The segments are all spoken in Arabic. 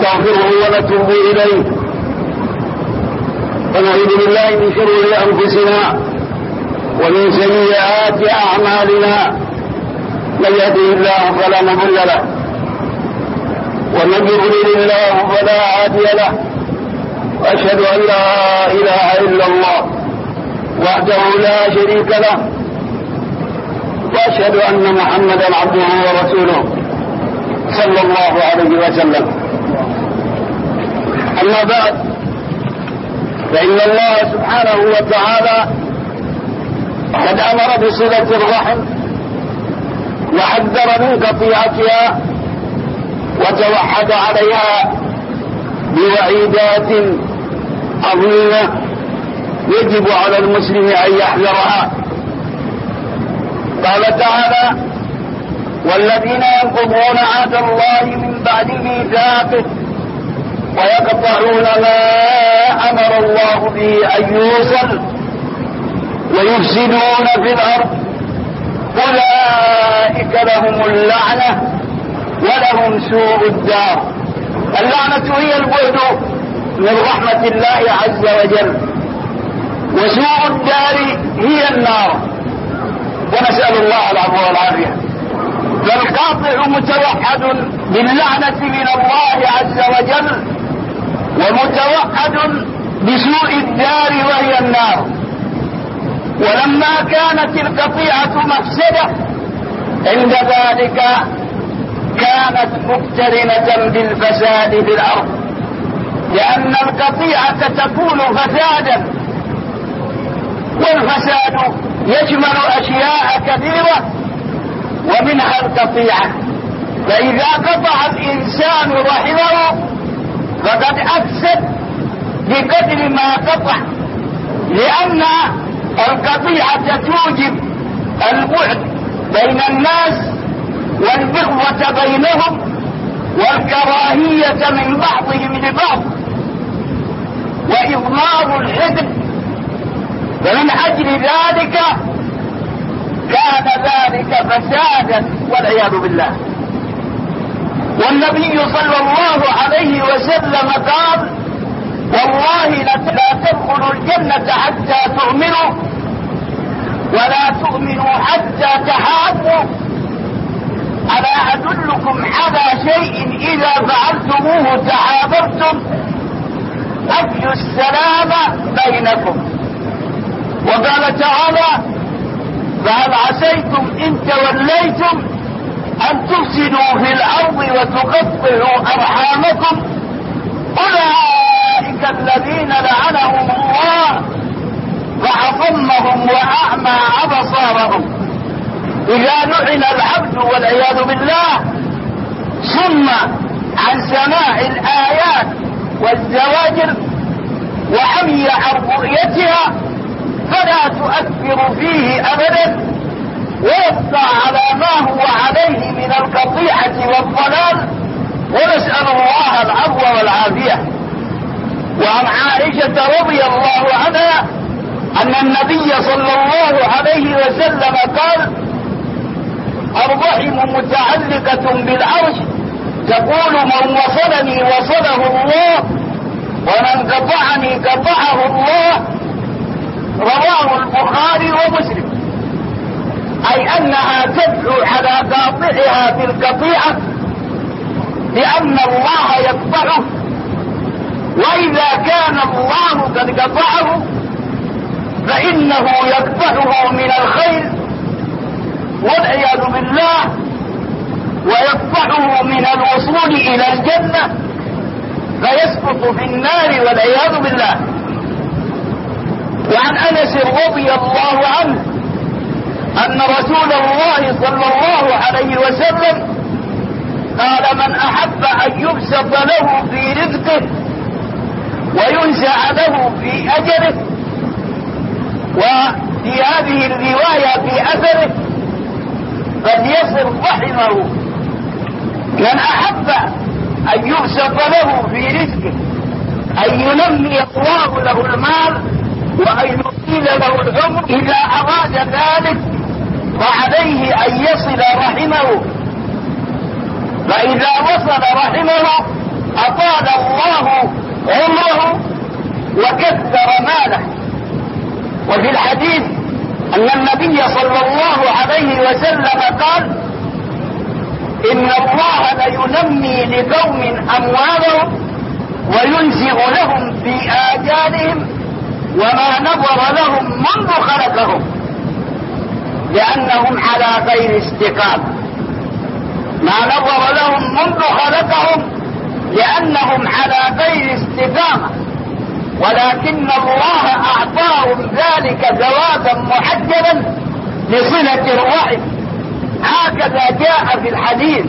ونستغفره ونتوب إليه، ونعوذ بالله من شرور أنفسنا ومن سيئات أعمالنا، من يهده الله فلا مضل له ومن يضلل الله فلا هادي له، وأشهد أن لا إله إلا الله وحده لا شريك له، وأشهد أن محمدا عبده ورسوله صلى الله عليه وسلم. أما بعد، فإن الله سبحانه وتعالى قد أمر بصلة الرحم وحذر من قطيعتها وتوحد عليها بوعيدات عظيمة يجب على المسلم أن يحذرها. قال تعالى: والذين ينقضون عهد الله من بعد ميثاقه ويقطعون ما أمر الله به أن يوصل ويفسدون في الأرض أولئك لهم اللعنة ولهم سوء الدار. اللعنة هي البعد من رحمة الله عز وجل، وسوء الدار هي النار، ونسأل الله العفو والعافية. فالقاطع متوحد باللعنة من الله عز وجل، ومتوحد بسوء الدار وهي النار. ولما كانت القطيعة مفسدة عند ذلك كانت مقترنة بالفساد في الأرض، لأن القطيعة تكون فسادا، والفساد يشمل أشياء كثيرة ومنها القطيعة. فإذا قطع الإنسان رحمه فقد أفسد بقدر ما قطع، لأن القطيعة توجب البعد بين الناس والبغضة بينهم والكراهية من بعضهم لبعض وإضمار الحقد. فمن أجل ذلك كان ذلك فسادا والعياذ بالله. والنبي صلى الله عليه وسلم قال: والله لا تدخلوا الجنة حتى تؤمنوا ولا تؤمنوا حتى تحابوا، ألا أدلكم على شيء إذا فعلتموه تحاببتم؟ أفشوا السلام بينكم. وقال تعالى: فهل عسيتم إن توليتم أن تفسدوا في الأرض وتقطعوا أرحامكم؟ أولئك الذين لعنهم الله فأصمهم وأعمى أبصارهم. إذا لعن العبد والعياذ بالله ثم عن سماع الآيات والزواجر وعمي عن رؤيتها فلا تؤثر فيه أبدا، ويبقى على ما هو عليه من القطيعة والضلال، ونسأل الله العفو والعافية. وعن عائشة رضي الله عنها أن النبي صلى الله عليه وسلم قال: الرحم متعلقة بالعرش، تقول: من وصلني وصله الله ومن قطعني قطعه الله. رواه البخاري ومسلم. أي أنها تدعو على قاطعها بالقطيعة لأن الله يقطعه، وإذا كان الله قد قطعه فإنه يقطعه من الخير والعياذ بالله، ويقطعه من الوصول إلى الجنة فيسقط في النار والعياذ بالله. وعن أنس رضي الله عنه أن رسول الله صلى الله عليه وسلم قال: من أحب أن يبسط له في رزقه وينسع له في أجره، وفي هذه الرواية في أثره، فليصل رحمه. من أحب أن يبسط له في رزقه، أن ينمي الله له المال وأن يطيل له العمر، إذا أراد ذلك فعليه أن يصل رحمه، فإذا وصل رحمه أطال الله عمره وكثر ماله. وفي الحديث أن النبي صلى الله عليه وسلم قال: إن الله لينمي لقوم أموالهم وينزع لهم في آجالهم وما نظر لهم منذ خلقهم لأنهم على غير استقامة. ما نظر لهم منذ خلقهم لأنهم على غير استقامة، ولكن الله أعطاهم ذلك جوابا محجبا لصلة الرحم. هكذا جاء في الحديث.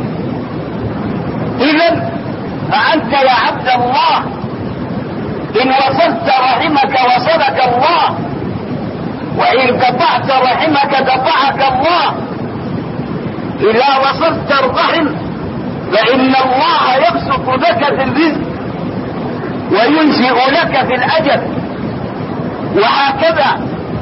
إذن فأنت يا عبد الله إن وصلت رحمك وصلك الله، وإن قطعت رحمك قطعك الله. إذا وصلت الرحم فإن الله يبسط لك في الرزق وينشئ لك في الأجل، وهكذا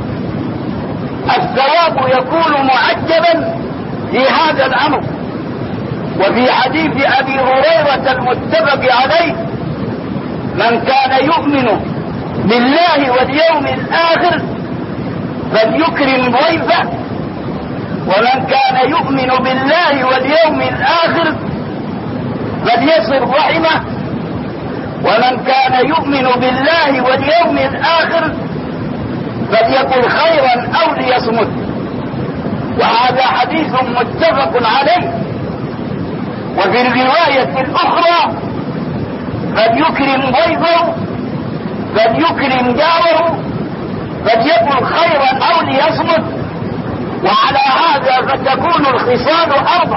الثواب يكون معجبا في هذا الأمر. وفي حديث أبي هريرة المتفق عليه: من كان يؤمن بالله واليوم الآخر فليكرم ضيفه، ومن كان يؤمن بالله واليوم الآخر فليصل رحمه، ومن كان يؤمن بالله واليوم الآخر فليقل خيرا أو ليصمت. وهذا حديث متفق عليه. وفي الرواية الأخرى: فليكرم ضيفه، فليكرم جاره، فليقل خيرا أو ليصمت. وعلى هذا فتكون الخصال أربع.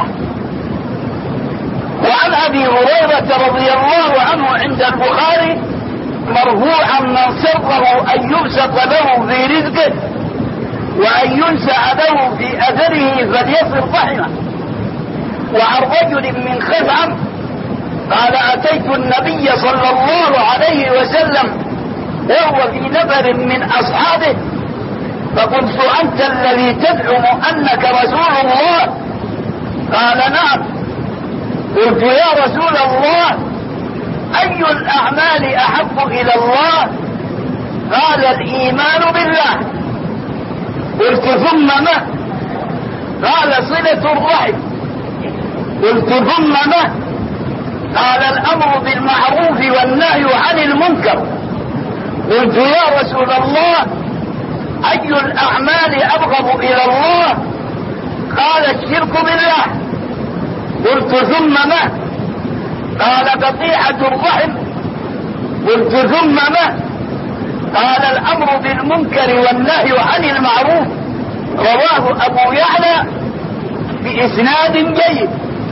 وعن أبي هريرة رضي الله عنه عند البخاري مرفوعا: من سره أن يبسط له في رزقه وأن ينسأ له في أثره فليصل رحمه. وعن رجل من خزعم قال: أتيت النبي صلى الله عليه وسلم وهو في نفر من أصحابه فقلت: أنت الذي تزعم أنك رسول الله؟ قال: نعم. قلت: يا رسول الله، أي الأعمال أحب إلى الله؟ قال: الإيمان بالله. قلت: ثم ما؟ قال: صلة الرحم. قلت: ثم ما؟ قال: الأمر بالمعروف والنهي عن المنكر. قلت: يا رسول الله، أي الأعمال أبغض إلى الله؟ قال: الشرك بالله. قلت: ثم ما؟ قال: قطيعة الرحم. قلت: ثم ما؟ قال: الأمر بالمنكر والنهي عن المعروف. رواه أبو يعلى بإسناد جيد.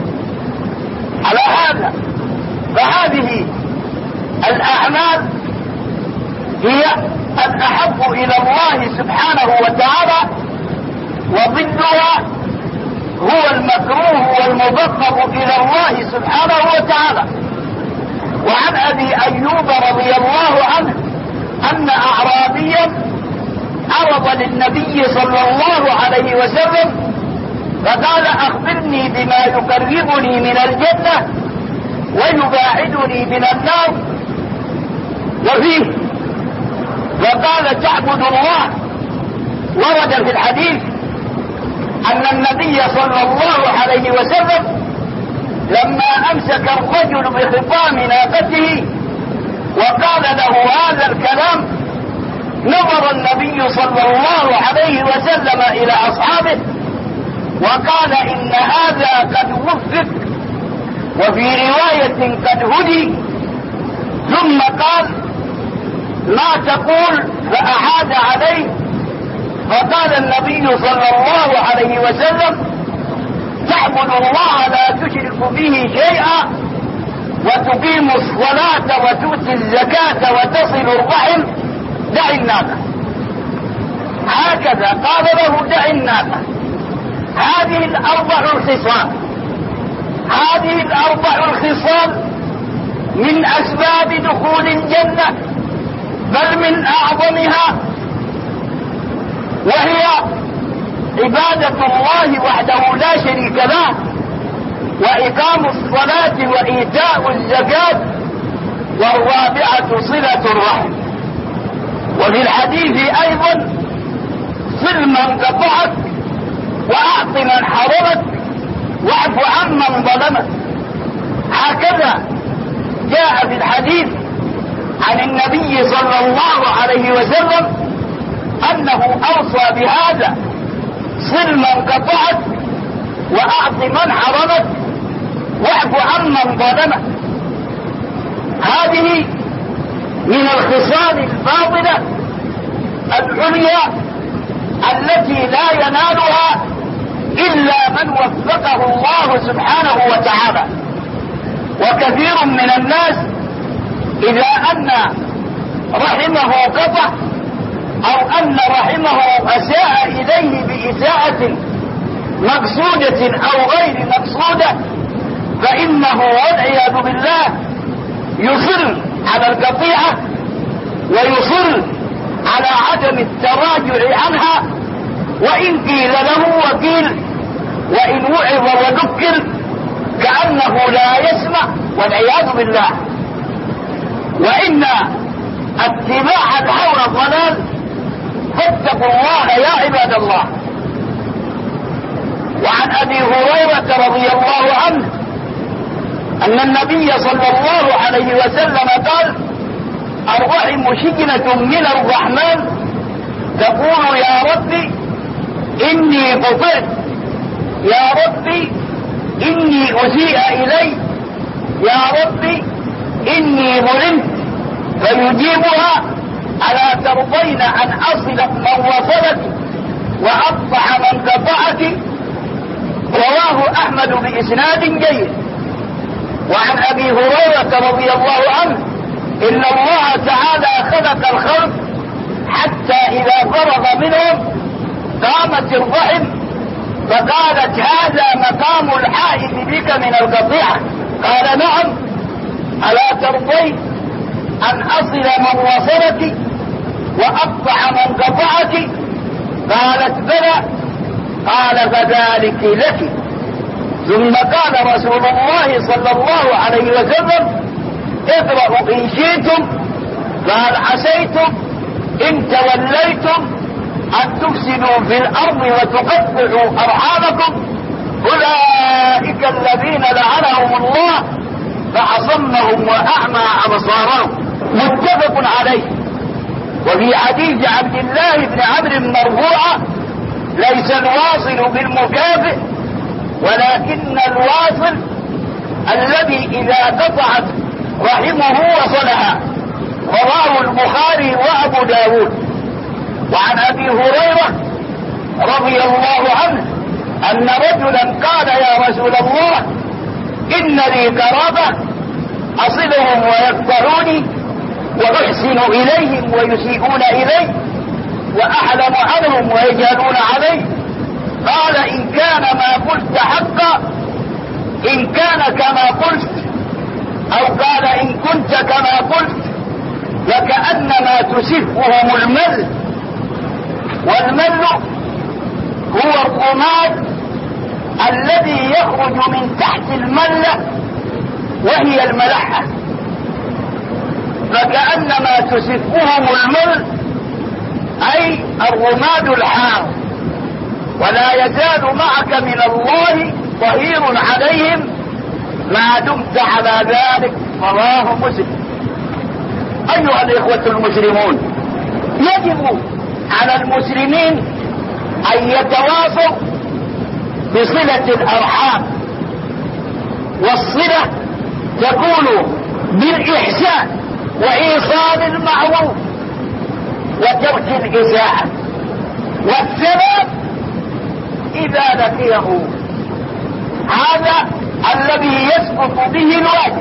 على هذا فهذه الأعمال هي الأحب إلى الله سبحانه وتعالى، وضدها هو المكروه والمبغض إلى الله سبحانه وتعالى. وعن أبي أيوب رضي الله عنه أن أعرابيا عرض للنبي صلى الله عليه وسلم فقال: أخبرني بما يقربني من الجنة ويباعدني من النار. وفيه فقال: تعبد الله. ورد في الحديث أن النبي صلى الله عليه وسلم لما أمسك الرجل بخطام ناقته وقال له هذا الكلام نظر النبي صلى الله عليه وسلم إلى أصحابه وقال: إن هذا قد وفق، وفي رواية قد هدي. ثم قال: ما تقول؟ فأعاد عليه. فقال النبي صلى الله عليه وسلم: تعبد الله لا تشرك به شيئا وتقيم الصلاة وتؤتي الزكاة وتصل الرحم، دع الناقة. هكذا قال له: دع الناقة. هذه الأربع الخصال، هذه الأربع الخصال من أسباب دخول الجنة، بل من أعظمها، وهي عبادة الله وحده لا شريك له، وإقام الصلاة وإيتاء الزكاة والرابعة صلة الرحم. وفي الحديث أيضا صل من قطعك وأعط من حرمك واعف عمن ظلمك. هكذا جاء في الحديث عن النبي صلى الله عليه وسلم أنه أوصى بهذا: صل من قطعك وأعط من حرمك واعف عمن ظلمك. هذه من الخصال الفاضلة العليا التي لا ينالها إلا من وفقه الله سبحانه وتعالى. وكثير من الناس إذا أن رحمه قطع أو أن رحمه أساء إليه بإساءة مقصودة أو غير مقصودة فإنه والعياذ بالله يصر على القطيعة ويصر على عدم التراجع عنها، وإن قيل له وقيل وإن وعظ وذكر كأنه لا يسمع والعياذ بالله. وإن اتباع الهوى ضلال، فاتقوا الله يا عباد الله. وعن أبي هريرة رضي الله عنه أن النبي صلى الله عليه وسلم قال: الرحم شجنة من الرحمن تقول يا ربي إني قطعت، يا ربي إني أسيء إلي، يا ربي إني ظلمت، فيجيبها: ألا ترضين أن أصل من وصلك وأقطع من قطعك؟ رواه أحمد بإسناد جيد. وعن أبي هريرة رضي الله عنه إن الله تعالى خلق الخلق حتى إذا فرغ منهم قامت الرحم فقالت: هذا مقام الحائف بك من القطيعة. قال: نعم. ألا ترضين أن أصل من وصلك وأقطع من قطعك؟ قالت: بلى. قال: فذلك لك. ثم قال رسول الله صلى الله عليه وسلم: اقرأوا إن شئتم. قال: عسيتم إن توليتم أن تفسدوا في الأرض وتقطعوا أرحامكم أولئك الذين لعنهم الله فأصمهم وأعمى أبصارهم. متفق عليه. وفي حديث عبد الله بن عمرو مرفوعا: ليس الواصل بالمكافئ ولكن الواصل الذي إذا قطعت رحمه وصلها. رواه البخاري وأبو داود. وعن أبي هريرة رضي الله عنه أن رجلا قال: يا رسول الله إن لي قرابة أصلهم ويقطعوني وأحسن إليهم ويسيئون إلي وأحلم عنهم ويجهلون علي. قال: إن كان ما قلت حقا، إن كان كما قلت، أو قال: إن كنت كما قلت لكأنما تسفهم المل. والمل هو الرماد الذي يخرج من تحت الملة وهي الملحة، فكأنما تسفهم المل أي الرماد الحار. ولا يزال معك من الله ظهير عليهم ما دمت على ذلك. رواه مسلم. أيها الإخوة المسلمون، يجب على المسلمين أن يتواصوا بصلة الأرحام، والصلة تكون بالإحسان وإيصال المعروف وترك الإساءة، والثواب إذا لقيه. هذا الذي يسقط به الواجب.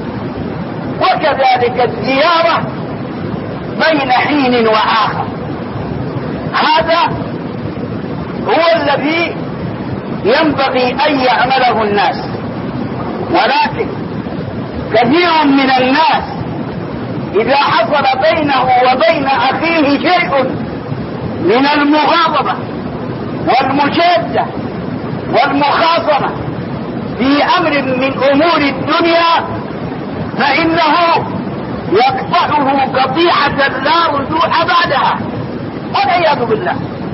وكذلك الزيارة بين حين وآخر، هذا هو الذي ينبغي أن يعمله الناس. ولكن كثير من الناس إذا حصل بينه وبين أخيه شيء من المغاضبة والمشادة والمخاصمة في أمر من أمور الدنيا فإنه يقطعه قطيعة لا رجوع بعدها والعياذ بالله.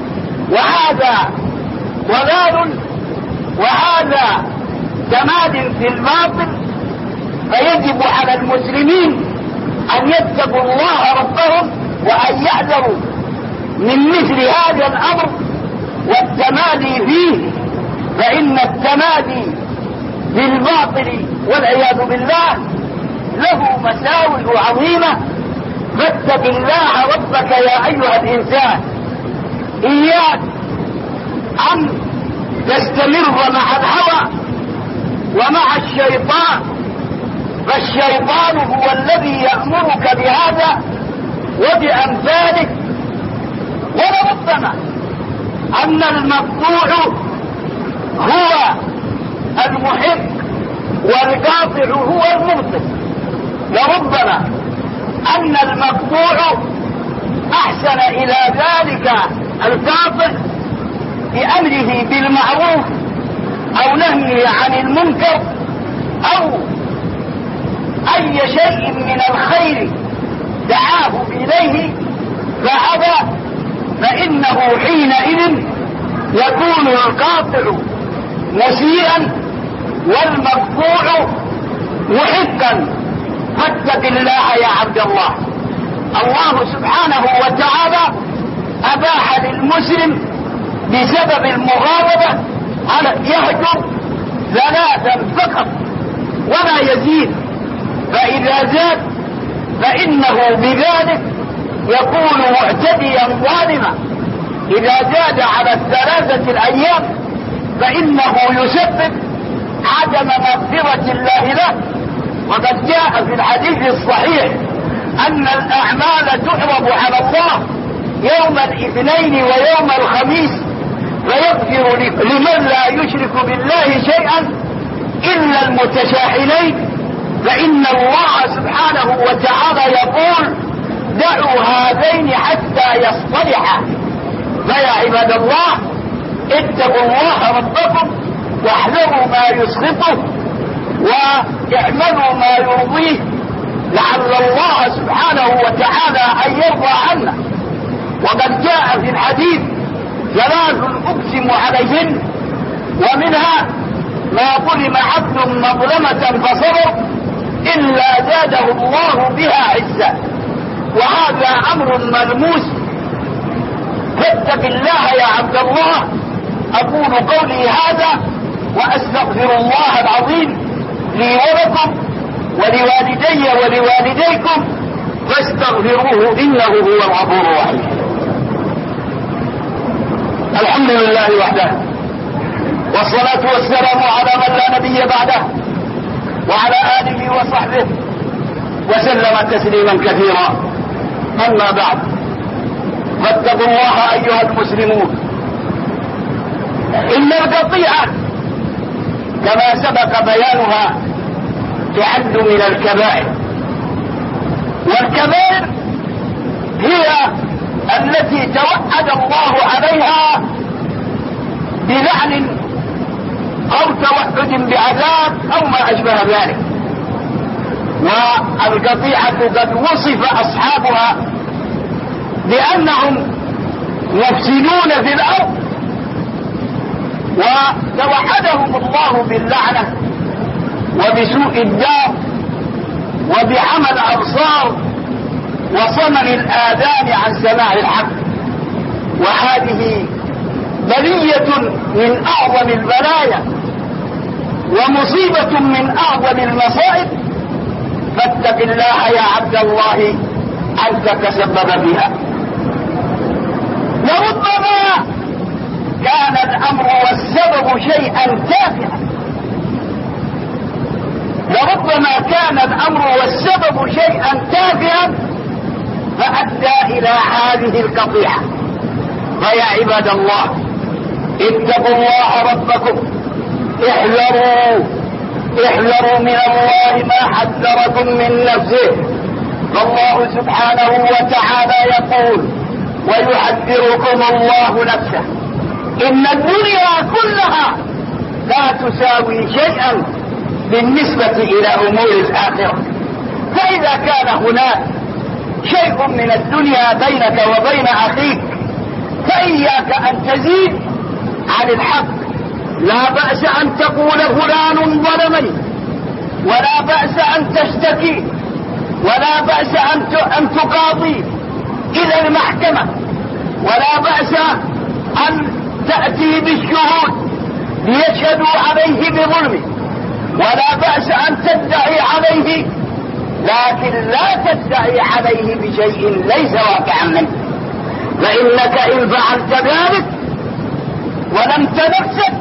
وهذا ضلال وهذا تماد في الباطل. فيجب على المسلمين أن يتقوا الله ربهم وأن يحذروا من مثل هذا الأمر والتمادي فيه، فإن التمادي بالباطل والعياذ بالله له مساوئ عظيمة. فاتق الله ربك يا أيها الإنسان. إياك أن تستمر مع الهوى ومع الشيطان، فالشيطان هو الذي يأمرك بهذا وبأمثاله. ولربما أن المقطوع هو المحب والقاطع هو المبطل. لربما أن المقطوع أحسن إلى ذلك القاطع بأمره بالمعروف أو نهيه عن المنكر أو أي شيء من الخير دعاه إليه فأبى، فإنه حينئذ يكون القاطع مسيئا والمقطوع محقا. فاتق الله يا عبد الله. الله سبحانه وتعالى أباح للمسلم بسبب المغاضبة على يهجر 3 فقط ولا يزيد، فإذا زاد فإنه بذلك يكون معتديا ظالما. إذا زاد على 3 الأيام فإنه يسبب عدم مغفرة الله له. وقد جاء في الحديث الصحيح أن الأعمال تعرض على الله يوم الاثنين ويوم الخميس فيغفر لمن لا يشرك بالله شيئا إلا المتشاحنين، فإن الله سبحانه وتعالى يقول دعوا هذين حتى يصطلحا. فيا عباد الله اتقوا الله ربكم واحذروا ما يسخطه واعملوا ما يرضيه لعل الله سبحانه وتعالى أن يرضى عنا. وقد جاء في الحديث 3 أقسم عليهن، ومنها ما ظلم عبد مظلمة فصبر إلا زاده الله بها عزا، وهذا أمر ملموس. فاتق الله يا عبد الله. أقول قولي هذا وأستغفر الله العظيم لي ولكم ولوالدي ولوالديكم فاستغفروه إنه هو الغفور الرحيم. الحمد لله وحده، والصلاة والسلام على من لا نبي بعده وعلى آله وصحبه وسلم تسليما كثيرا. أما بعد، فاتقوا الله أيها المسلمون. إن القطيعة كما سبق بيانها تعد من الكبائر، والكبائر هي التي توعد الله عليها بلعن أو توعد بعذاب أو ما أشبه ذلك. والقطيعة قد وصف أصحابها بأنهم يفسدون في الأرض، وتوعدهم الله باللعنة وبسوء الدار وبعمى الأبصار وصمم الآذان عن سماع الحق. وهذه بلية من أعظم البلايا ومصيبة من أعظم المصائب. فاتق الله يا عبد الله أنت تسبب بها. لربما كان الأمر والسبب شيئا تافها، لربما كان الأمر والسبب شيئا تافها فأدى إلى هذه القطيعة. فيا عباد الله اتقوا الله ربكم، احذروا من الله ما حذركم من نفسه. فالله سبحانه وتعالى يقول ويحذركم الله نفسه. إن الدنيا كلها لا تساوي شيئا بالنسبة إلى أمور الآخرة. فإذا كان هناك شيء من الدنيا بينك وبين أخيك فإياك أن تزيد عن الحق. لا بأس أن تقول فلان ظلمني، ولا بأس أن تشتكي، ولا بأس أن تقاضي إلى المحكمة، ولا بأس أن تأتي بالشهود ليشهدوا عليه بظلمه، ولا بأس أن تدعي عليه، لكن لا تدعي عليه بشيء ليس واقعا منه، فإنك إن فعلت ذلك ولمت نفسك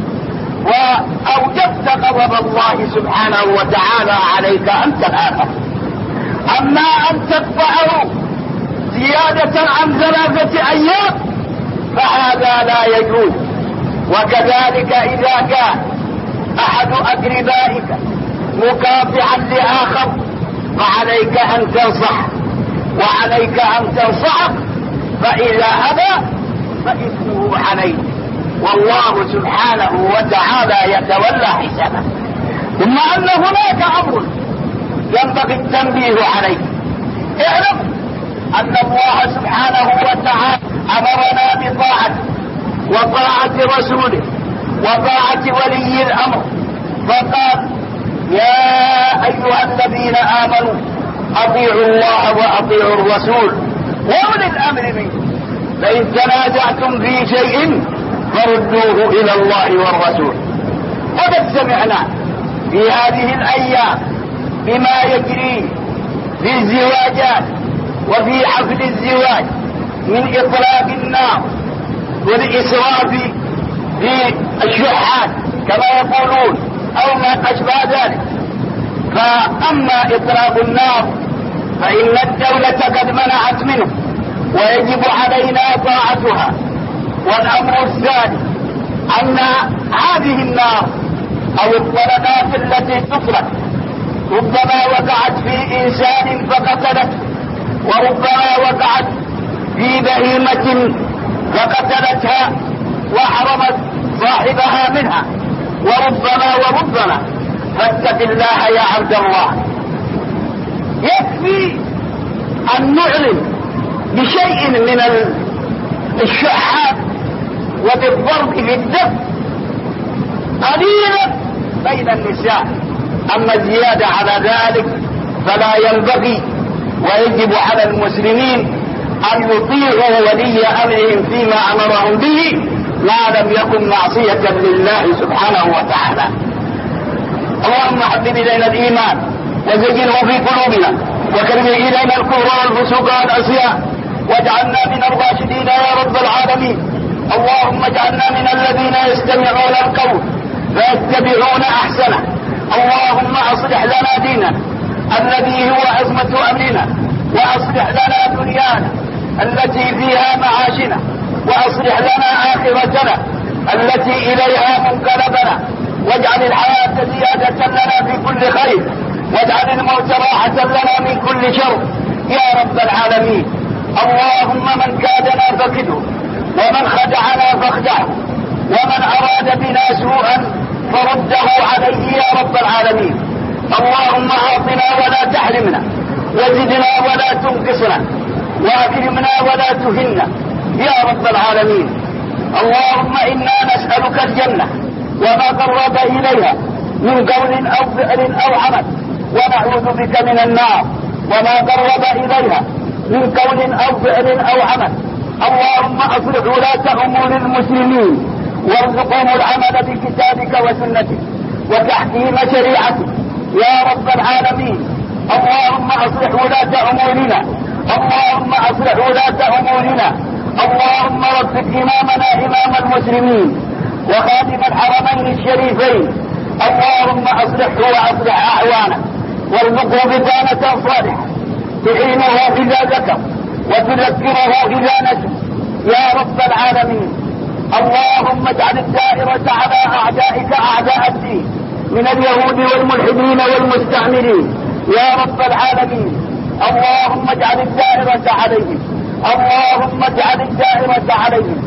وأوجبت غضب الله سبحانه وتعالى عليك أنت الآخر. أما أن تدفعه زيادة عن 3 أيام فهذا لا يجوز. وكذلك إذا كان أحد أقربائك مكافئا لآخر فعليك أن تنصح، وعليك أن تنصحه، فإذا أبى فإثمه عليه، والله سبحانه وتعالى يتولى حسابه. ثم أن هناك أمر ينبغي التنبيه عليه. اعلم أن الله سبحانه وتعالى أمرنا بطاعته وطاعة رسوله وطاعة ولي الأمر، فقال يا أيها الذين آمنوا أطيعوا الله وأطيعوا الرسول وأولي الأمر منكم، فإن تنازعتم في شيء فردوه إلى الله والرسول. وقد سمعنا في هذه الأيام بما يجري في الزواجات وفي حفل الزواج من إطلاق النار والإسراف في الشحات كما يقولون أو ما أشبه ذلك. فأما إطلاق النار فإن الدولة قد منعت منه ويجب علينا طاعتها. والأمر الثاني أن هذه النار أو الطلقات التي تطلق ربما وقعت في إنسان فقتلته، وربما وقعت في بهيمة فقتلتها وحرمت صاحبها منها، وربما فاتق الله يا عبد الله. يكفي أن نعلن بشيء من الشحات وبالضرب بالدف قليلا بين النساء، أما الزيادة على ذلك فلا ينبغي. ويجب على المسلمين أن يطيعوا ولي أمرهم فيما أمرهم به ما لم يكن معصية لله سبحانه وتعالى. اللهم حبب إلينا الإيمان وزينه في قلوبنا وكره إلينا الكفر والفسوق والعصيان واجعلنا من الراشدين يا رب العالمين. اللهم اجعلنا من الذين يستمعون القول فيتبعون أحسنه. اللهم أصلح لنا ديننا الذي هو عصمة أمرنا، وأصلح لنا دنيانا التي فيها معاشنا، وأصلح لنا آخرتنا التي إليها منقلبنا، واجعل الحياة زيادة لنا في كل خير، واجعل الموت راحة لنا من كل شر يا رب العالمين. اللهم من كادنا فكده، ومن خدعنا فاخدعه، ومن أراد بنا سوءا فرده عليه يا رب العالمين. اللهم أعطنا ولا تحرمنا، وزدنا ولا تنقصنا، وأكرمنا ولا تهنا يا رب العالمين. اللهم إنا نسألك الجنة وما قرب إليها من قول أو فعل أو عمل، ونعوذ بك من النار وما قرب إليها من قول أو فعل أو عمل. اللهم أصلح ولاة أمور المسلمين وارزقهم العمل بكتابك وسنتك وتحكيم شريعتك يا رب العالمين. اللهم أصلح ولاة أمورنا، اللهم أصلح ولاة أمورنا. اللهم وفق إمامنا إمام المسلمين وخادم الحرمين الشريفين. اللهم أصلحه وأصلح أعوانه، وارزقه بطانة صالحة تعينه إذا ذكر وتذكره إذا نسي يا رب العالمين. اللهم اجعل الدائرة على أعدائك أعداء الدين من اليهود والملحدين والمستعمرين يا رب العالمين. اللهم اجعل الدائرة عليهم، اللهم اجعل الدائرة عليهم،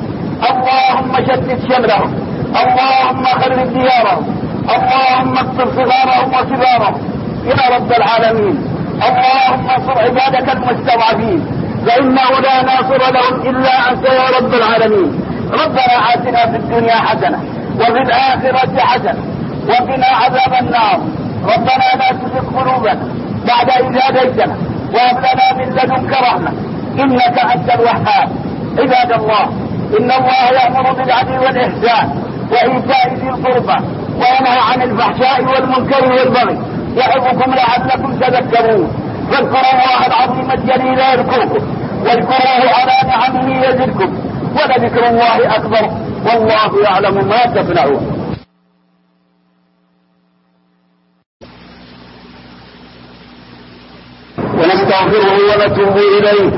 اللهم شتت شملهم، اللهم خرب ديارهم، اللهم اقتل صغارهم وكبارهم يا رب العالمين. اللهم انصر عبادك المستضعفين فإنه لا ناصر لهم إلا أنت يا رب العالمين. ربنا آتنا في الدنيا حسنة وفي الآخرة حسنة وقنا عذاب النار. ربنا لا تزغ قلوبنا بعد إذ هديتنا وهب لنا من لدنك رحمة إنك أنت الوهاب. عباد الله، إن الله يأمر بالعدل والإحسان وإيتاء ذي القربى وينهى عن الفحشاء والمنكر والبغي يعظكم لعلكم تذكرون. فاذكروا الله العظيم الجليل يذكركم واذكروه على نعمه يزدكم ولذكر الله أكبر والله يعلم ما تصنعون. ونستغفره ونتوب إليه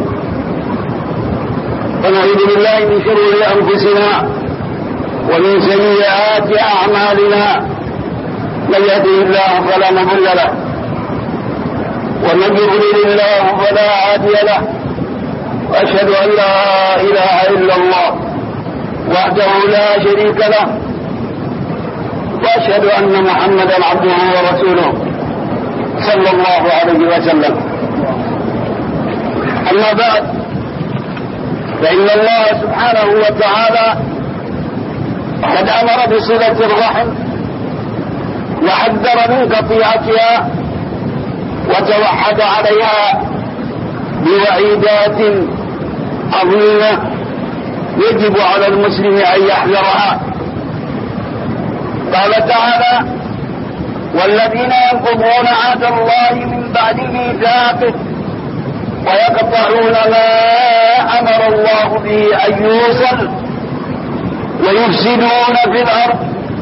ونعوذ بالله من شرور أنفسنا ومن سيئات أعمالنا. من يهده الله فلا مضل له ومن يضلل الله فلا هادي له. وأشهد أن لا إله إلا الله وحده لا شريك له وأشهد أن محمدا عبده ورسوله صلى الله عليه وسلم. أما بعد، فإن الله سبحانه وتعالى قد أمر بصلة الرحم وحذر من قطيعتها وتوحد عليها بوعيدات عظيمة يجب على المسلم أن يحذرها. قال تعالى: والذين ينقضون عهد الله من بعد ميثاقه ويقطعون ما أمر الله به أن يوصل ويفسدون في الأرض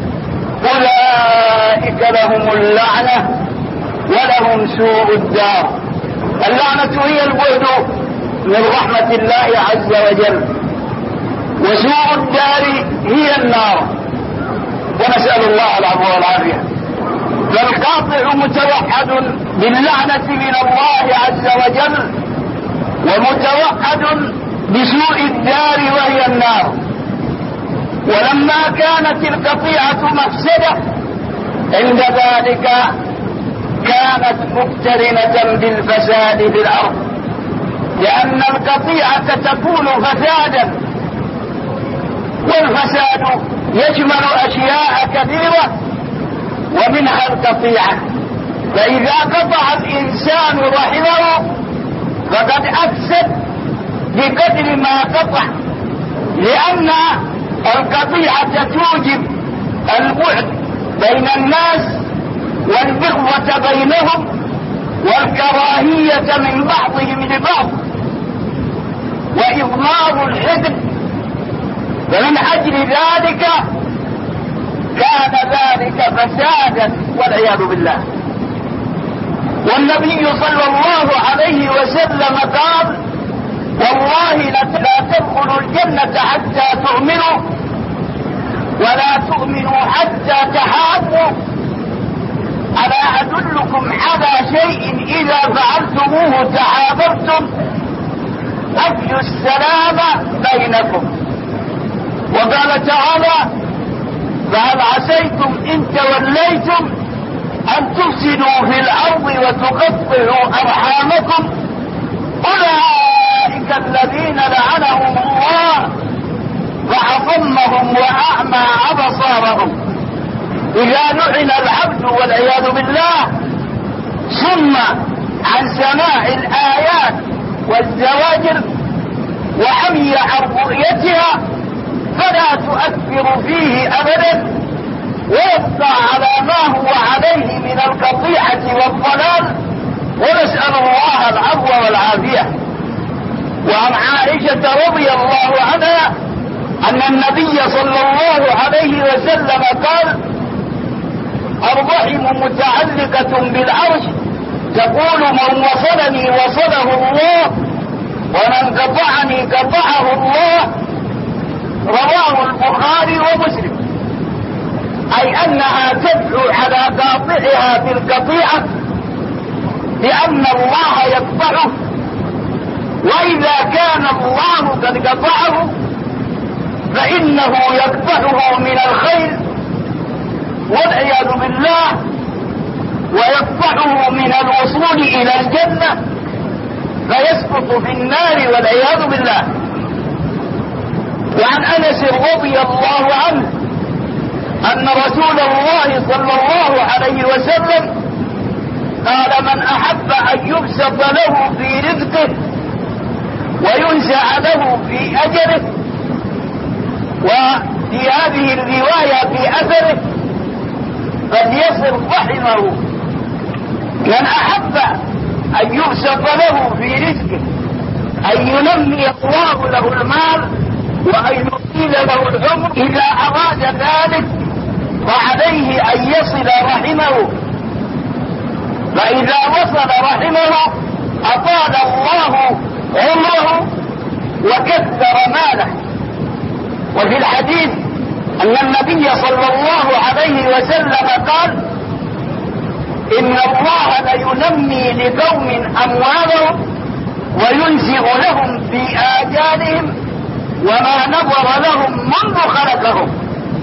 أولئك لهم اللعنة ولهم سوء الدار. اللعنة هي البعد من رحمة الله عز وجل، وسوء الدار هي النار، ونسأل الله العفو والعافية. فالقاطع متوحد باللعنة من الله عز وجل ومتوحد بسوء الدار وهي النار. ولما كانت القطيعة مفسدة عند ذلك كانت مقترنة بالفساد في الأرض، لأن القطيعة تكون فسادا، والفساد يشمل أشياء كثيرة ومنها القطيعة. فإذا قطع الإنسان رحمه فقد أفسد بقدر ما قطع، لأن القطيعة توجب البعد بين الناس والبغضة بينهم والكراهية من بعضهم لبعض وإضمار الحقد. فمن أجل ذلك كان ذلك فسادا والعياذ بالله. والنبي صلى الله عليه وسلم قال: والله لا تدخلوا الجنة حتى تؤمنوا ولا تؤمنوا حتى تحابوا. ألا أدلكم على شيء إذا فعلتموه تحاببتم؟ أفشوا السلام بينكم. وقال تعالى: فهل عسيتم إن توليتم أن تفسدوا في الأرض وتقطعوا أرحامكم؟ أولئك الذين لعنهم الله فأصمهم وأعمى أبصارهم. إذا لعن العبد والعياذ بالله ثم عن سماع الآيات والزواجر وعمي عن رؤيتها فلا تؤثر فيه أبدا، ويبقى على ما هو عليه من القطيعة والضلال، ونسأل الله العفو والعافية. وعن عائشة رضي الله عنها أن النبي صلى الله عليه وسلم قال: الرحم متعلقة بالعرش تقول: من وصلني وصله الله ومن قطعني قطعه الله. رواه البخاري ومسلم. أي أنها تدعو على قاطعها بالقطيعة لأن الله يقطعه، وإذا كان الله قد قطعه فإنه يقطعه من الخير والعياذ بالله، ويقطعه تمنعه من الوصول إلى الجنة فيسقط في النار والعياذ بالله. وعن أنس رضي الله عنه أن رسول الله صلى الله عليه وسلم قال: من أحب أن يبسط له في رزقه وينسع له في أجله، وفي هذه الرواية في أثره، فليصل رحمه. من أحب أن يبسط له في رزقه، أن ينمي الله له المال وأن يطيل له العمر، إذا أراد ذلك فعليه أن يصل رحمه، فإذا وصل رحمه أطال الله عمره وكثر ماله. وفي الحديث أن النبي صلى الله عليه وسلم قال: إن الله لينمي لقوم أموالهم وينزع لهم في آجالهم وما نظر لهم منذ خلقهم،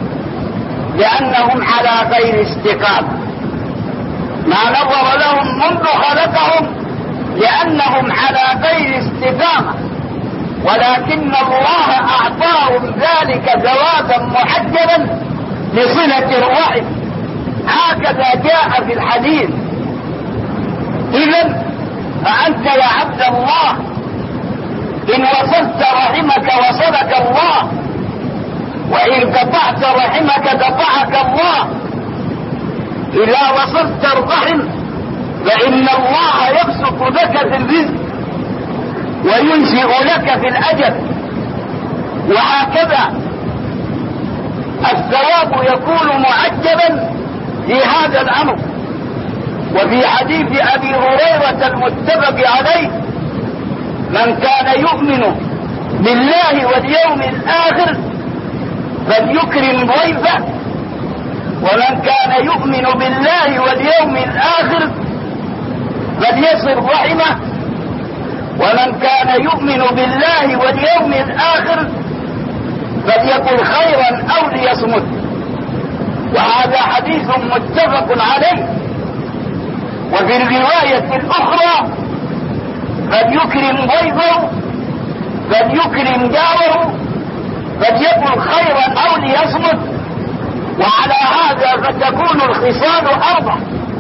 لأنهم على غير استقامة. ما نظر لهم منذ خلقهم لأنهم على غير استقامة، ولكن الله أعطاهم ذلك جوابا محجبا لصلة الرحم، هكذا جاء في الحديث. إذن فأنت يا عبد الله إن وصلت رحمك وصلك الله، وإن قطعت رحمك قطعك الله. إذا وصلت الرحم فإن الله يبسط لك في الرزق وينشئ لك في الأجل، وهكذا الثواب يكون معجبا في هذا الأمر. وفي حديث أبي هريرة المتفق عليه: من كان يؤمن بالله واليوم الآخر فليكرم ضيفه، ومن كان يؤمن بالله واليوم الآخر فليصل رحمه، ومن كان يؤمن بالله واليوم الآخر فليقل خيرا أو ليصمت. وهذا حديث متفق عليه. وفي الرواية الأخرى: فليكرم ضيفه، فليكرم جاره، فليقل خيرا أو ليصمت. وعلى هذا فتكون الخصال أربع.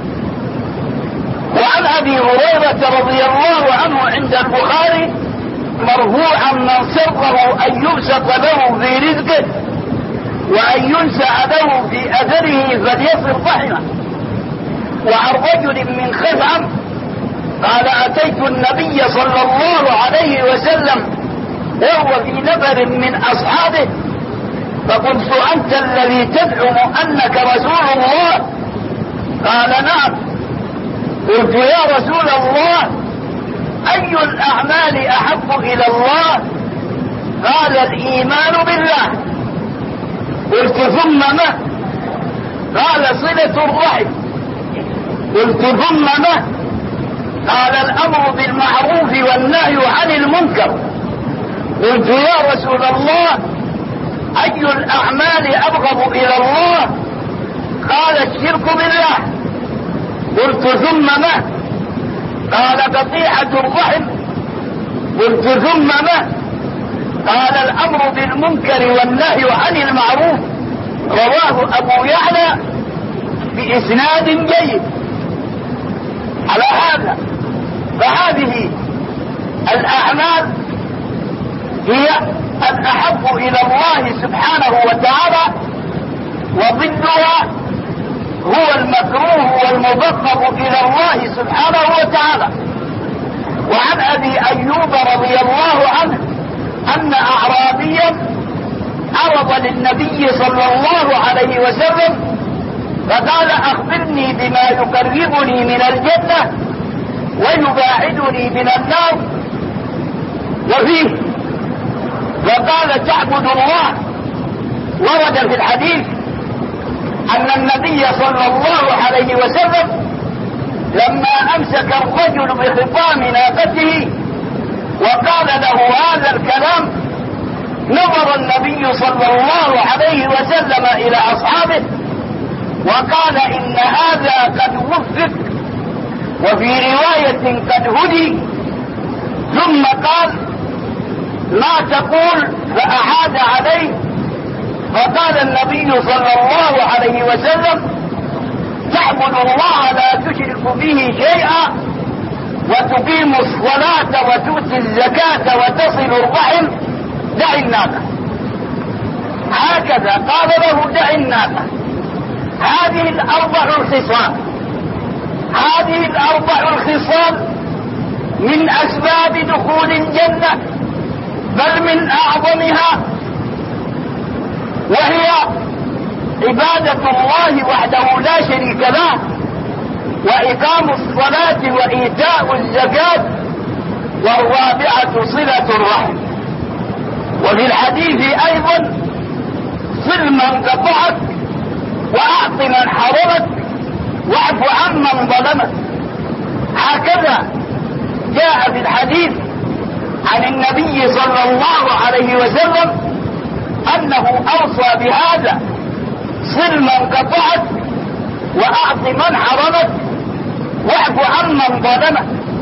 وعن أبي هريرة رضي الله عنه عند البخاري مرفوعا: من سره أن يبسط له في رزقه وأن ينسع له في أثره فليصل رحمه. وعن رجل من خزعم قال: أتيت النبي صلى الله عليه وسلم وهو في نفر من أصحابه فقلت: أنت الذي تزعم أنك رسول الله؟ قال: نعم. قلت: يا رسول الله، أي الأعمال أحب إلى الله؟ قال: الإيمان بالله. قلت: ثم ما؟ قال: صلة الرحم. قلت: ثم ما؟ قال: الأمر بالمعروف والنهي عن المنكر. قلت: يا رسول الله، أي الأعمال أبغض إلى الله؟ قال: الشرك بالله. قلت: ثم ما؟ قال: قطيعة الرحم. قلت: ثم ما؟ قال: الأمر بالمنكر والنهي عن المعروف. رواه أبو يعلى بإسناد جيد. على هذا فهذه الأعمال هي الأحب إلى الله سبحانه وتعالى، وضدها هو المكروه والمبغض إلى الله سبحانه وتعالى. وعن أبي أيوب رضي الله عنه أن أعرابيا عرض للنبي صلى الله عليه وسلم فقال: أخبرني بما يقربني من الجنة ويباعدني من النار. وفيه فقال: تعبد الله. ورد في الحديث أن النبي صلى الله عليه وسلم لما أمسك الرجل بخطام ناقته وقال له هذا الكلام نظر النبي صلى الله عليه وسلم إلى أصحابه وقال: إن هذا قد وفق وفي رواية قد هدي. ثم قال: ما تقول؟ فأعاد عليه، فقال النبي صلى الله عليه وسلم: تعبد الله لا تشرك به شيئا، وتقيم الصلاة وتؤتي الزكاة وتصل الرحم، دع الناقة. هكذا قال له: دع الناقة. هذه الأربع الخصال، هذه الأربع الخصال من أسباب دخول الجنة، بل من أعظمها، وهي عبادة الله وحده لا شريك له، وإقام الصلاة وإيتاء الزكاة، والرابعة صلة الرحم. وفي الحديث أيضا: صل من قطعك، وأعط من حرمك، واعف عمن ظلمك. هكذا جاء في الحديث عن النبي صلى الله عليه وسلم أنه أوصى بهذا: صل من قطعك، وأعط من حرمك، واعف عمن ظلمك.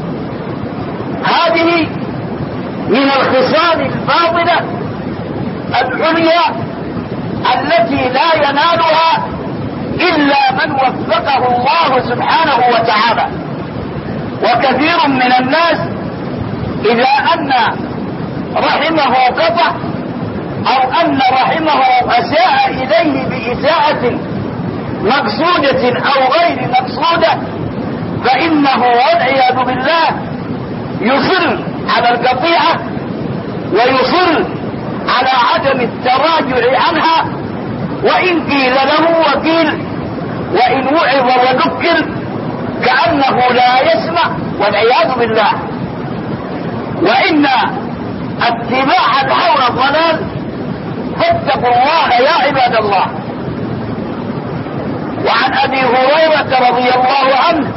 هذه من الخصال الفاضلة العليا التي لا ينالها إلا من وفقه الله سبحانه وتعالى. وكثير من الناس إذا أن رحمه قطع، أو أن رحمه أساء إليه بإساءة مقصودة أو غير مقصودة، فإنه والعياذ بالله يصر على القطيعة، ويصر على عدم التراجع عنها، وإن قيل له وقيل، وإن وعظ وذكر كأنه لا يسمع، والعياذ بالله. وإن اتباع الهوى ضلال، فاتقوا الله يا عباد الله. وعن أبي هريرة رضي الله عنه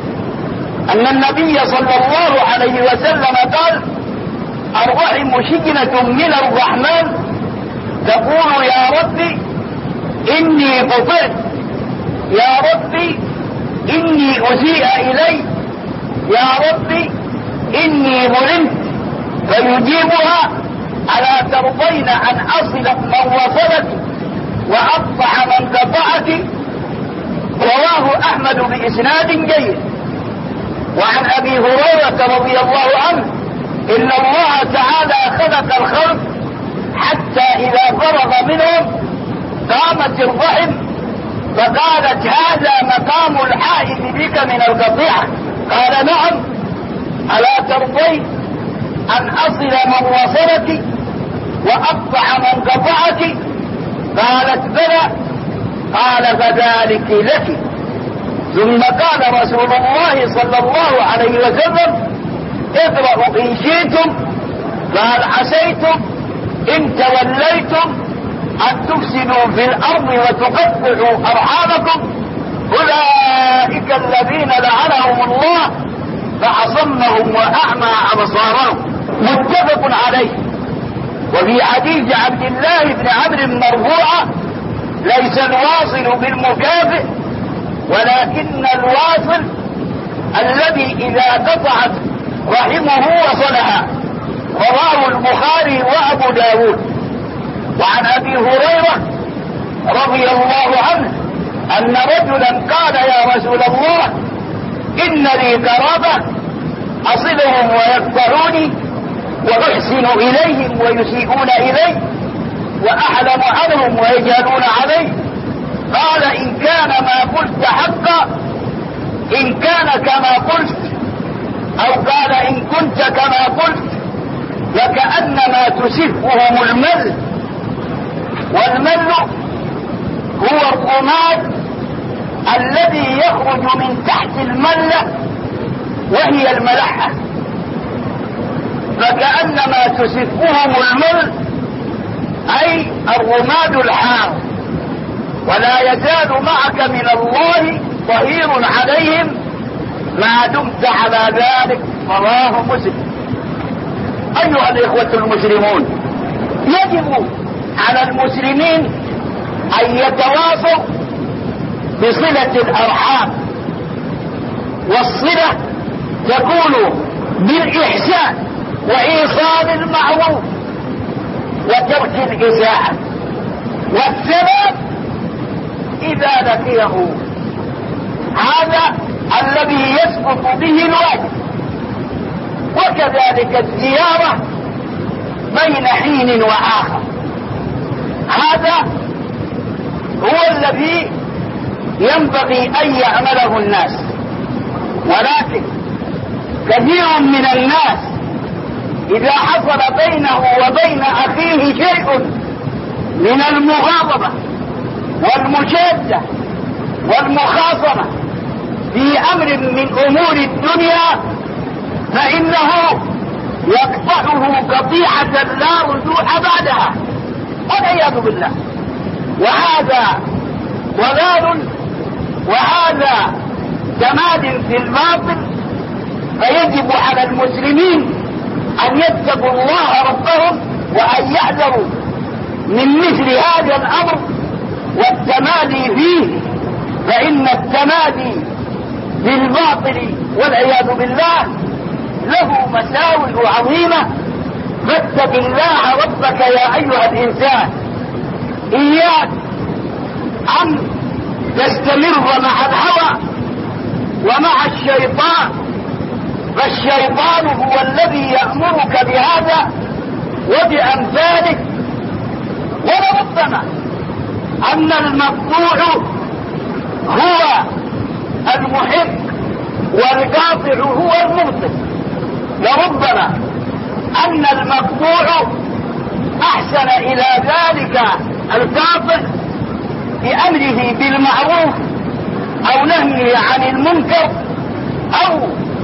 أن النبي صلى الله عليه وسلم قال: الرحم شجنة من الرحمن، تقول: يا ربي إني قطعت، يا ربي إني أسيء إلي، يا ربي إني ظلمت، فيجيبها: ألا ترضين أن أصل من وصلك وأقطع من قطعك؟ رواه أحمد بإسناد جيد. وعن أبي هريرة رضي الله عنه: إن الله تعالى خلق الخلق حتى إذا فرغ منهم قامت الرحم، فقالت: هذا مقام الحائف بك من القطيعة. قال: نعم. ألا ترضين أن أصل من وصلك وأقطع من قطعك؟ قالت: بلى. قال: فذلك لك. ثم قال رسول الله صلى الله عليه وسلم: اقرأوا إن شئتم. قال: عسيتم إن توليتم أن تفسدوا في الأرض وتقطعوا أرحامكم، أولئك الذين لعنهم الله فأصمهم وأعمى أبصارهم. متفق عليه. وفي حديث عبد الله بن عمرو مرفوعا: ليس الواصل بالمكافئ، ولكن الواصل الذي إذا قطعت رحمه وصلها. رواه البخاري وأبو داود. وعن أبي هريرة رضي الله عنه أن رجلا قال: يا رسول الله إن لي قرابة أصلهم ويقطعوني، وأحسن إليهم ويسيئون إلي، وأحلم عنهم ويجهلون علي. قال: إن كان ما قلت حقا، إن كان كما قلت، أو قال: إن كنت كما قلت، لكأنما تسفهم المل. والمل هو الرماد الذي يخرج من تحت الملة، وهي الملحة، فكأنما تسفهم المل، أي الرماد الحار. ولا يزال معك من الله ظهير عليهم ما دمت على ذلك. رواه مسلم. أيها الإخوة المسلمون، يجب على المسلمين أن يتواصوا بصلة الأرحام، والصلة تكون بالإحسان وإيصال المعروف وترك الإساءة، والثبات إذا لقيه. هذا الذي يسقط به الواجب. وكذلك الزيارة بين حين وآخر، هذا هو الذي ينبغي أن يعمله الناس. ولكن كثير من الناس إذا حصل بينه وبين أخيه شيء من المغاضبة والمشادة والمخاصمة في أمر من أمور الدنيا فإنه يقطعه قطيعة لا رجوع بعدها، والعياذ بالله. وهذا ضلال، وهذا تماد في الباطل. فيجب على المسلمين أن يتقوا الله ربهم وأن يحذروا من مثل هذا الأمر والتمادي فيه، فإن التمادي بالباطل والعياذ بالله له مساوئ عظيمة. فاتق الله ربك يا أيها الإنسان. إياك أن تستمر مع الهوى ومع الشيطان، فالشيطان هو الذي يأمرك بهذا وبأمثاله. ولربما أن المقطوع هو المحب والقاطع هو المبطل. لربما أن المقطوع أحسن إلى ذلك القاطع بأمره بالمعروف أو نهيه عن المنكر أو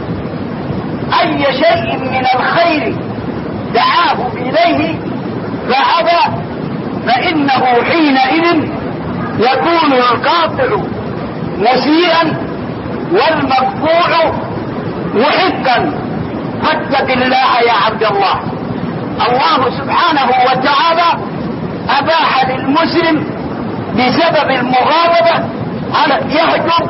أي شيء من الخير دعاه إليه فأبى، فإنه حينئذ يكون القاطع مسيئا والمقطوع محقا. فاتق الله يا عبد الله. الله سبحانه وتعالى أباح للمسلم بسبب المغاضبة على يهجر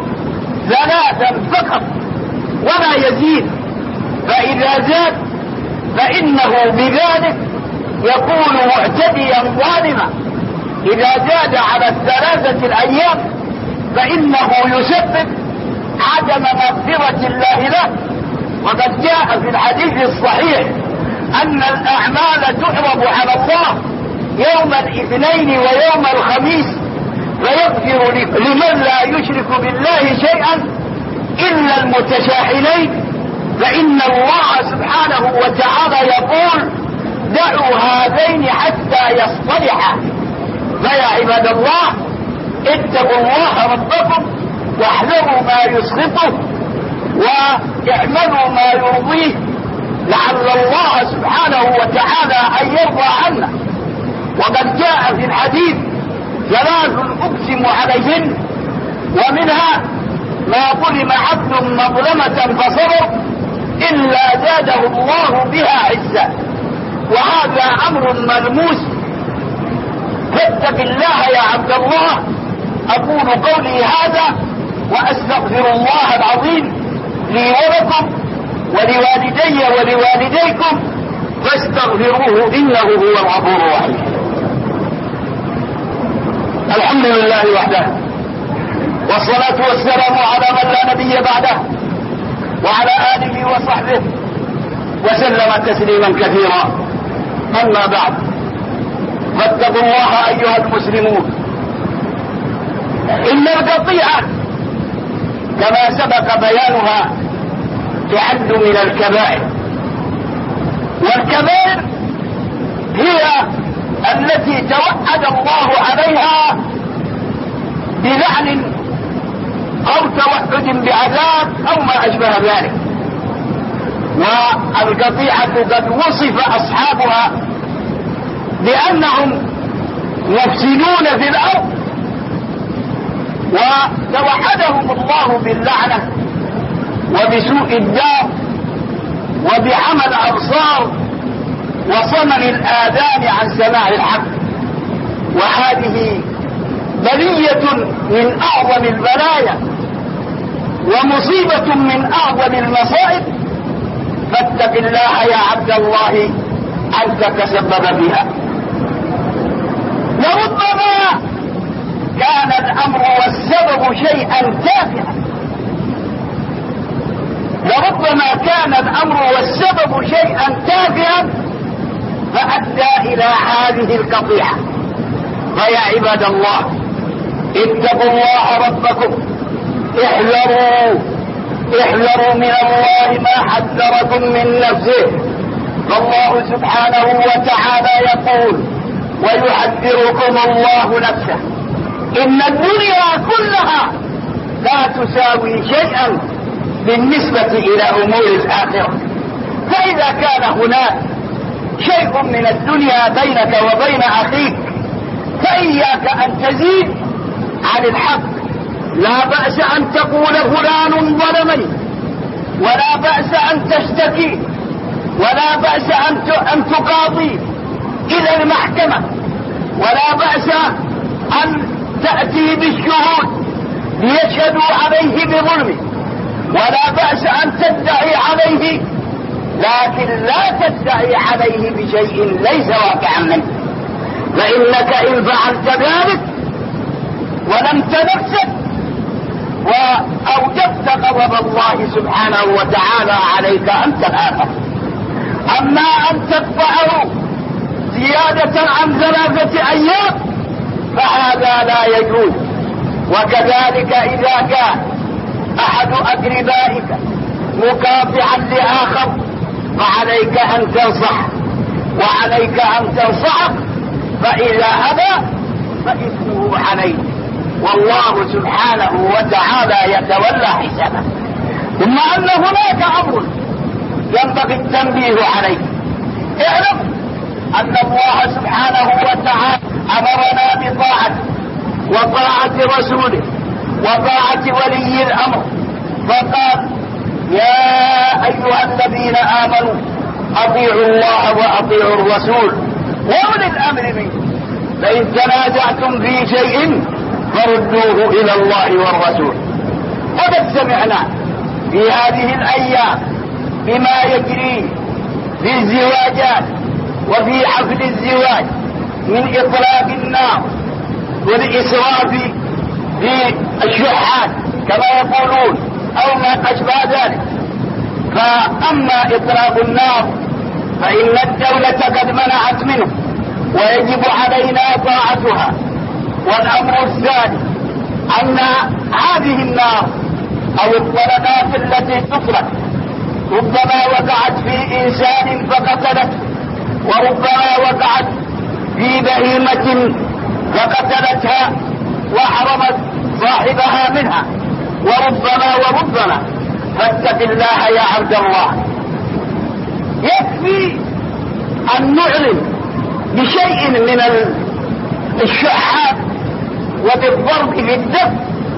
3 فقط ولا يزيد، فإذا زاد فإنه بذلك يكون معتديا ظالما. إذا زاد على 3 الأيام فإنه يسبب عدم مغفرة الله له. وقد جاء في الحديث الصحيح أن الأعمال تعرض على الله يوم الاثنين ويوم الخميس فيغفر لمن لا يشرك بالله شيئا إلا المتشاحنين، فإن الله سبحانه وتعالى يقول دعوا هذين حتى يصطلحا. فيا عباد الله اتقوا الله ربكم واحذروا ما يسخطه واعملوا ما يرضيه لعل الله سبحانه وتعالى أن يرضى عنا. وقد جاء في الحديث 3 أقسم عليهن، ومنها ما ظلم عبد مظلمة فصبر إلا زاده الله بها عزا، وهذا أمر ملموس. فاتق الله يا عبد الله. أقول قولي هذا وأستغفر الله العظيم لي ولكم ولوالدي ولوالديكم فاستغفروه إنه هو الغفور الرحيم. الحمد لله وحده، والصلاة والسلام على من لا نبي بعده وعلى آله وصحبه وسلم تسليما كثيرا. أما بعد، فاتقوا الله أيها المسلمون. إن القطيعة كما سبق بيانها تعد من الكبائر، والكبائر هي التي توعد الله عليها بلعن أو توعد بعذاب أو ما أشبه ذلك. والقطيعة قد وصف أصحابها بأنهم يفسدون في الأرض، وتوعدهم الله باللعنة وبسوء الدار وبعمى الأبصار وصمم الآذان عن سماع الحق. وهذه بلية من أعظم البلايا، ومصيبة من أعظم المصائب، فاتق الله يا عبد الله أنت تسبب بها. لربما كان الأمر والسبب شيئا تافها، لربما كان الأمر والسبب شيئا تافها فأدى إلى هذه القطيعة. فيا عباد الله اتقوا الله ربكم، احذروا من الله ما حذركم من نفسه. فالله سبحانه وتعالى يقول ويحذركم الله نفسه إن الدنيا كلها لا تساوي شيئا بالنسبة إلى أمور الآخرة. فإذا كان هناك شيء من الدنيا بينك وبين أخيك فإياك أن تزيد عن الحق. لا بأس أن تقول فلان ظلمني، ولا بأس أن تشتكي، ولا بأس أن تقاضي إلى المحكمة، ولا بأس أن تأتي بالشهود ليشهدوا عليه بظلمه، ولا بأس أن تدعي عليه، لكن لا تدعي عليه بشيء ليس واقعا منه. فإنك إن فعلت ذلك ولمت نفسك وأوجبت غضب الله سبحانه وتعالى عليك أنت الآخر. أما أن تدفعه زيادة عن 3 أيام فهذا لا يجوز. وكذلك إذا كان أحد أقربائك مكافحا لآخر فعليك أن تنصح، وعليك أن تنصحه، فإذا أبى فإثمه عليه، والله سبحانه وتعالى يتولى حسابه. ثم أن هناك أمر ينبغي التنبيه عليه. اعلم أن الله سبحانه وتعالى أمرنا بطاعته وطاعة رسوله وطاعة ولي الأمر، فقال يا أيها الذين آمنوا أطيعوا الله وأطيعوا الرسول وأولي الأمر منكم، فإن تنازعتم في شيء فردوه إلى الله والرسول. وقد سمعنا في هذه الأيام بما يجري في الزواجات وفي حفل الزواج من إطلاق النار والإسراف في الشحات كما يقولون أو ما أشبه ذلك. فأما إطلاق النار فإن الدولة قد منعت منه ويجب علينا طاعتها. والأمر الثاني أن هذه النار أو الطلقات التي تطلق ربما وقعت في إنسان فقتلته، وربما وقعت في بهيمة فقتلتها وحرمت صاحبها منها، وربما فاتق الله يا عبد الله. يكفي أن نعلن بشيء من الشحات وبالضرب بالدف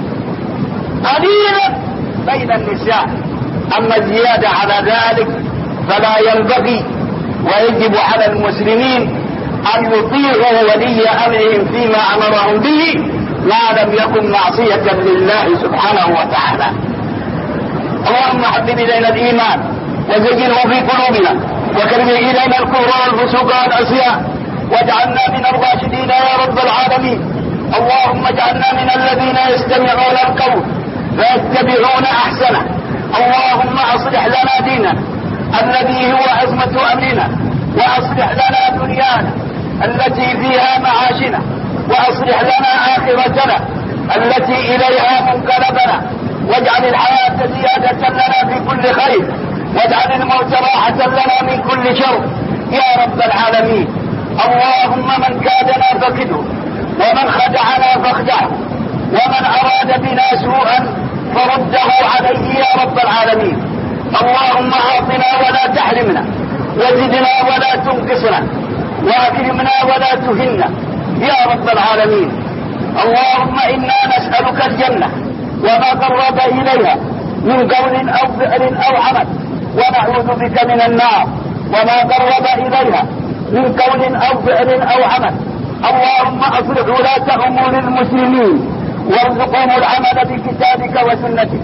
قليلا بين النساء. أما الزيادة على ذلك فلا ينبغي، ويجب على المسلمين أن يطيعوا ولي أمرهم فيما أمرهم به ما لم يكن معصية لله سبحانه وتعالى. اللهم حبب إلينا الإيمان وزينه في قلوبنا وكره إلينا الكفر والفسوق والعصيان واجعلنا من الراشدين يا رب العالمين. اللهم اجعلنا من الذين يستمعون القول فيتبعون أحسنه. اللهم أصلح لنا ديننا الذي هو عصمة أمرنا، وأصلح لنا دنيانا التي فيها معاشنا، وأصلح لنا آخرتنا التي إليها منقلبنا، واجعل الحياة زيادة لنا في كل خير، واجعل الموت راحة لنا من كل شر يا رب العالمين. اللهم من كادنا فكده، ومن خدعنا فاخدعه، ومن أراد بنا سوءا فرده عليه يا رب العالمين. اللهم أعطنا ولا تحرمنا، وزدنا ولا تنقصنا، وأكرمنا ولا تهنا يا رب العالمين. اللهم إنا نسألك الجنة وما قرب إليها من قول أو فعل أو عمل، ونعوذ بك من النار وما قرب إليها من قول أو فعل أو عمل. اللهم أصلح ولاة أمور المسلمين وارزقهم العمل بكتابك وسنتك،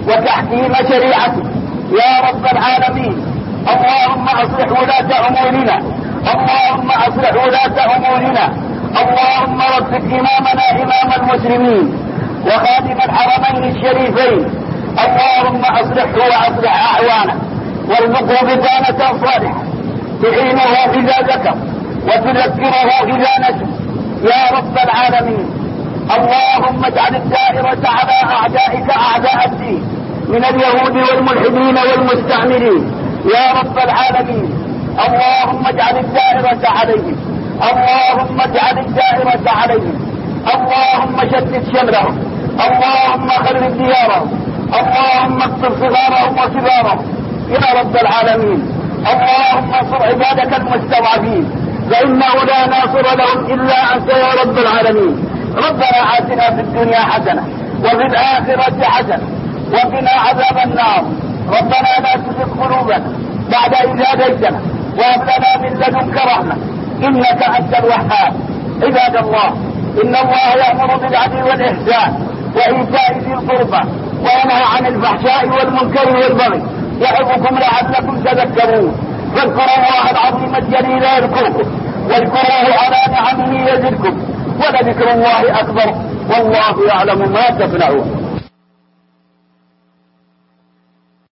وتحكيم شريعته يا رب العالمين. اللهم أصلح ولاة أمورنا، اللهم أصلح ولاة أمورنا، اللهم وفق إمامنا إمام المسلمين وخادم الحرمين الشريفين، اللهم أصلحه وأصلح أعوانه وارزقه بطانة صالحة تعينه إذا ذكر وتذكره إذا نسي يا رب العالمين. اللهم اجعل الدائرة على أعدائك أعداء الدين من اليهود والملحدين والمستعمرين يا رب العالمين. اللهم اجعل الدائرة عليهم، اللهم اجعل الدائرة عليهم، اللهم شتت شملهم، اللهم خرب ديارهم، اللهم اقتل صغارهم وكبارهم يا رب العالمين. اللهم انصر عبادك المستضعفين فإنه لا ناصر لهم إلا أنت يا رب العالمين. ربنا آتنا في الدنيا حسنة وفي الآخرة حسنة وقنا عذاب النار. ربنا لا تزغ قلوبنا بعد إذ هديتنا وهب لنا من لدنك رحمة إنك أنت الوهاب. عباد الله، إن الله يأمر بالعدل والإحسان وإيتاء ذي القربى وينهى عن الفحشاء والمنكر والبغي يعظكم لعلكم تذكرون. فاذكروا الله العظيم الجليل يذكركم واذكروه على نعمه يزدكم ولذكر الله أكبر والله يعلم ما تصنعون.